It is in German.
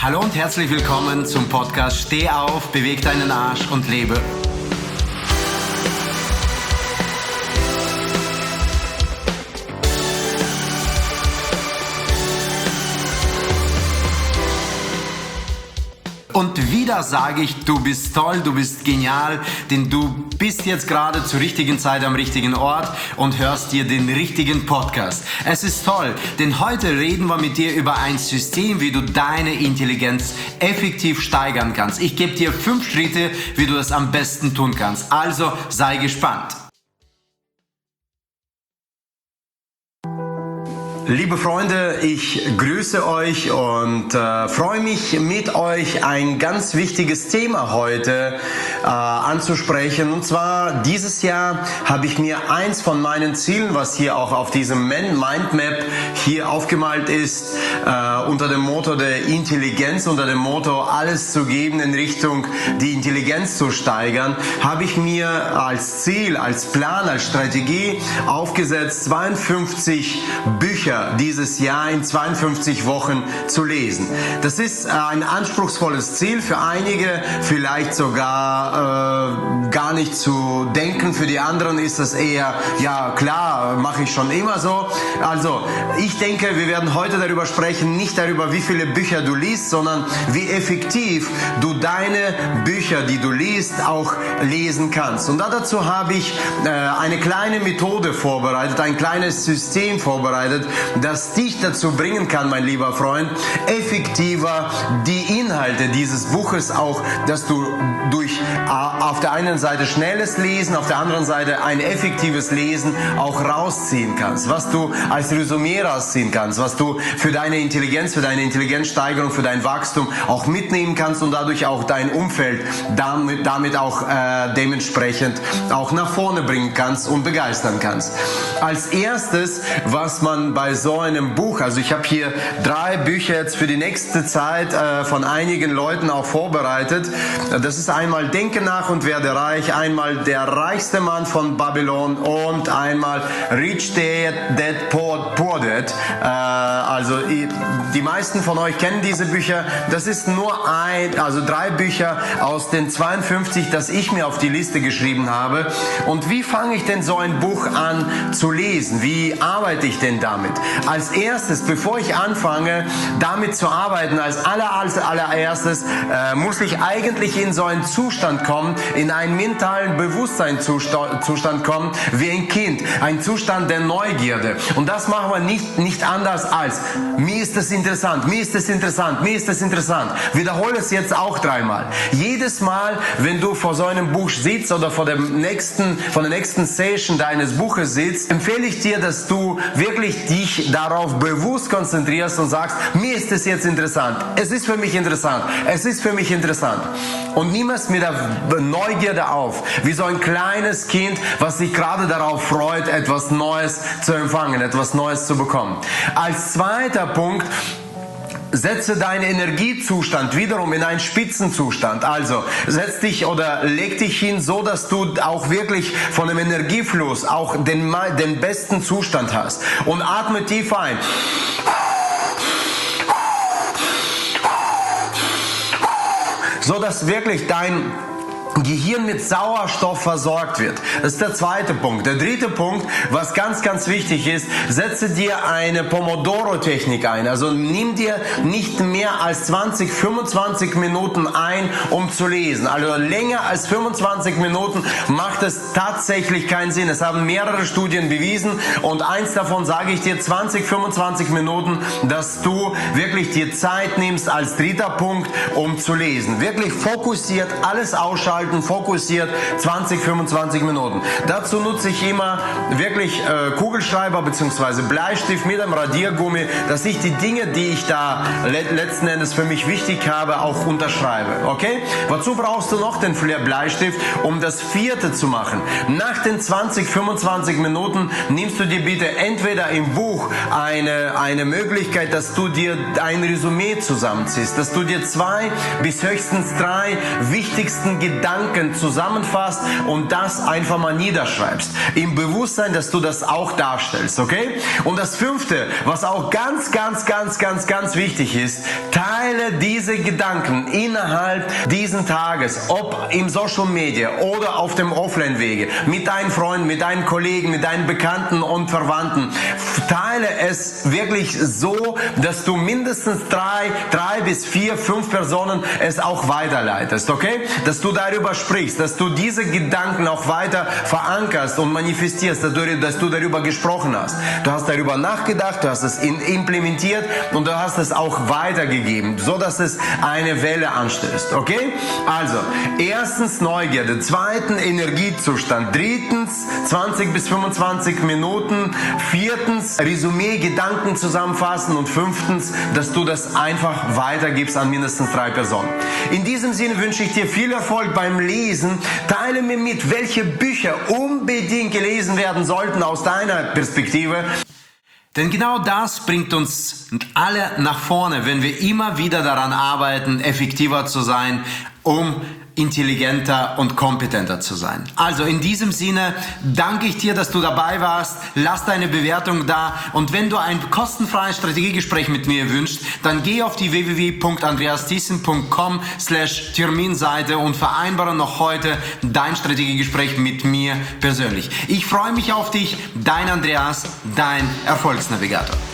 Hallo und herzlich willkommen zum Podcast Steh auf, beweg deinen Arsch und lebe. Und wieder sage ich, du bist toll, du bist genial, denn du bist jetzt gerade zur richtigen Zeit am richtigen Ort und hörst dir den richtigen Podcast. Es ist toll, denn heute reden wir mit dir über ein System, wie du deine Intelligenz effektiv steigern kannst. Ich gebe dir 5 Schritte, wie du das am besten tun kannst. Also sei gespannt. Liebe Freunde, ich grüße euch und freue mich, mit euch ein ganz wichtiges Thema heute anzusprechen. Und zwar dieses Jahr habe ich mir eins von meinen Zielen, was hier auch auf diesem Mindmap hier aufgemalt ist, unter dem Motto der Intelligenz, unter dem Motto alles zu geben in Richtung die Intelligenz zu steigern, habe ich mir als Ziel, als Plan, als Strategie aufgesetzt, 52 Bücher dieses Jahr in 52 Wochen zu lesen. Das ist ein anspruchsvolles Ziel, für einige vielleicht sogar gar nicht zu denken, für die anderen ist das eher, ja klar, mache ich schon immer so. Also ich denke, wir werden heute darüber sprechen, nicht darüber, wie viele Bücher du liest, sondern wie effektiv du deine Bücher, die du liest, auch lesen kannst. Und dazu habe ich eine kleine Methode vorbereitet, ein kleines System vorbereitet, das dich dazu bringen kann, mein lieber Freund, effektiver die Inhalte dieses Buches auch, dass du durch auf der einen Seite schnelles Lesen, auf der anderen Seite ein effektives Lesen auch rausziehen kannst, was du als Resümee rausziehen kannst, was du für deine Intelligenz, für deine Intelligenzsteigerung, für dein Wachstum auch mitnehmen kannst und dadurch auch dein Umfeld damit auch dementsprechend auch nach vorne bringen kannst und begeistern kannst. Als erstes, was man bei so einem Buch, also ich habe hier 3 Bücher jetzt für die nächste Zeit von einigen Leuten auch vorbereitet. Das ist einmal Denke nach und werde reich, einmal Der reichste Mann von Babylon und einmal Rich Dad Poor Dad. Also die meisten von euch kennen diese Bücher. Das ist nur 3 Bücher aus den 52, das ich mir auf die Liste geschrieben habe. Und wie fange ich denn so ein Buch an zu lesen? Wie arbeite ich denn damit? Als erstes, bevor ich anfange, damit zu arbeiten, als allererstes muss ich eigentlich in so einen Zustand kommen, in einen mentalen Bewusstseinszustand kommen, wie ein Kind, ein Zustand der Neugierde. Und das machen wir nicht anders als, mir ist das interessant, mir ist das interessant, mir ist das interessant. Wiederhole es jetzt auch 3-mal. Jedes Mal, wenn du vor so einem Buch sitzt oder vor der nächsten Session deines Buches sitzt, empfehle ich dir, dass du wirklich dich darauf bewusst konzentrierst und sagst, mir ist es jetzt interessant, es ist für mich interessant, es ist für mich interessant. Und nimm es mit der Neugierde auf, wie so ein kleines Kind, was sich gerade darauf freut, etwas Neues zu empfangen, etwas Neues zu bekommen. Als zweiter Punkt, setze deinen Energiezustand wiederum in einen Spitzenzustand. Also setz dich oder leg dich hin, so dass du auch wirklich von dem Energiefluss auch den besten Zustand hast. Und atme tief ein. So dass wirklich dein Gehirn mit Sauerstoff versorgt wird. Das ist der zweite Punkt. Der dritte Punkt, was ganz, ganz wichtig ist, setze dir eine Pomodoro-Technik ein. Also nimm dir nicht mehr als 20, 25 Minuten ein, um zu lesen. Also länger als 25 Minuten macht es tatsächlich keinen Sinn. Es haben mehrere Studien bewiesen und eins davon sage ich dir, 20, 25 Minuten, dass du wirklich dir Zeit nimmst als dritter Punkt, um zu lesen. Wirklich fokussiert, alles ausschalten, fokussiert 20, 25 Minuten. Dazu nutze ich immer wirklich Kugelschreiber bzw. Bleistift mit einem Radiergummi, dass ich die Dinge, die ich da letzten Endes für mich wichtig habe, auch unterschreibe. Okay? Wozu brauchst du noch den Bleistift? Um das vierte zu machen. Nach den 20, 25 Minuten nimmst du dir bitte entweder im Buch eine Möglichkeit, dass du dir ein Resümee zusammenziehst, dass du dir 2 bis höchstens 3 wichtigsten Gedanken Gedanken zusammenfasst und das einfach mal niederschreibst. Im Bewusstsein, dass du das auch darstellst, okay? Und das 5., was auch ganz wichtig ist, teile diese Gedanken innerhalb diesen Tages, ob im Social Media oder auf dem Offline-Wege, mit deinen Freunden, mit deinen Kollegen, mit deinen Bekannten und Verwandten. Teile es wirklich so, dass du mindestens 3 bis 4, 5 Personen es auch weiterleitest, okay? Dass du darüber sprichst, dass du diese Gedanken auch weiter verankerst und manifestierst, dass du darüber gesprochen hast. Du hast darüber nachgedacht, du hast es implementiert und du hast es auch weitergegeben, so dass es eine Welle anstößt, okay? Also, 1. Neugierde, 2. Energiezustand, 3. 20 bis 25 Minuten, 4. Resümee, Gedanken zusammenfassen und 5. dass du das einfach weitergibst an mindestens 3 Personen. In diesem Sinne wünsche ich dir viel Erfolg beim Lesen. Teile mir mit, welche Bücher unbedingt gelesen werden sollten aus deiner Perspektive. Denn genau das bringt uns alle nach vorne, wenn wir immer wieder daran arbeiten, effektiver zu sein, um intelligenter und kompetenter zu sein. Also in diesem Sinne danke ich dir, dass du dabei warst. Lass deine Bewertung da und wenn du ein kostenfreies Strategiegespräch mit mir wünschst, dann geh auf die www.andreasthyssen.com/Terminseite und vereinbare noch heute dein Strategiegespräch mit mir persönlich. Ich freue mich auf dich, dein Andreas, dein Erfolgsnavigator.